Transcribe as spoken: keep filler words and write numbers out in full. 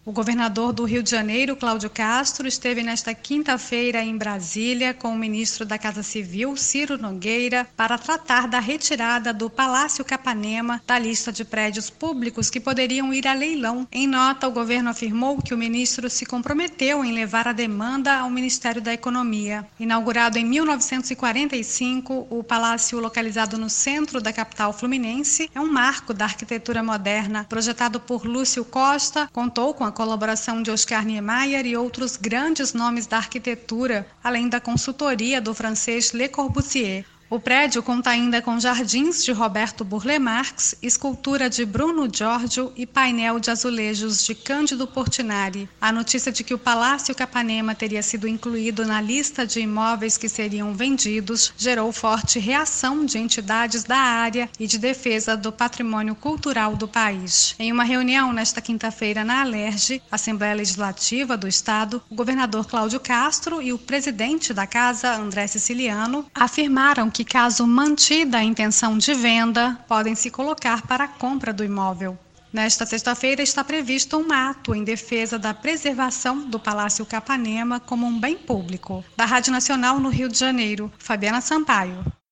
O governador do Rio de Janeiro, Cláudio Castro, esteve nesta quinta-feira em Brasília com o ministro da Casa Civil, Ciro Nogueira, para tratar da retirada do Palácio Capanema da lista de prédios públicos que poderiam ir a leilão. Em nota, o governo afirmou que o ministro se comprometeu em levar a demanda ao Ministério da Economia. Inaugurado em mil novecentos e quarenta e cinco, o palácio, localizado no centro da capital fluminense, é um marco da arquitetura moderna. Projetado por Lúcio Costa, contou com a colaboração de Oscar Niemeyer e outros grandes nomes da arquitetura, além da consultoria do francês Le Corbusier. O prédio conta ainda com jardins de Roberto Burle Marx, escultura de Bruno Giorgio e painel de azulejos de Cândido Portinari. A notícia de que o Palácio Capanema teria sido incluído na lista de imóveis que seriam vendidos gerou forte reação de entidades da área e de defesa do patrimônio cultural do país. Em uma reunião nesta quinta-feira na Alerj, Assembleia Legislativa do Estado, o governador Cláudio Castro e o presidente da casa, André Siciliano, afirmaram que, caso mantida a intenção de venda, podem se colocar para a compra do imóvel. Nesta sexta-feira está previsto um ato em defesa da preservação do Palácio Capanema como um bem público. Da Rádio Nacional no Rio de Janeiro, Fabiana Sampaio.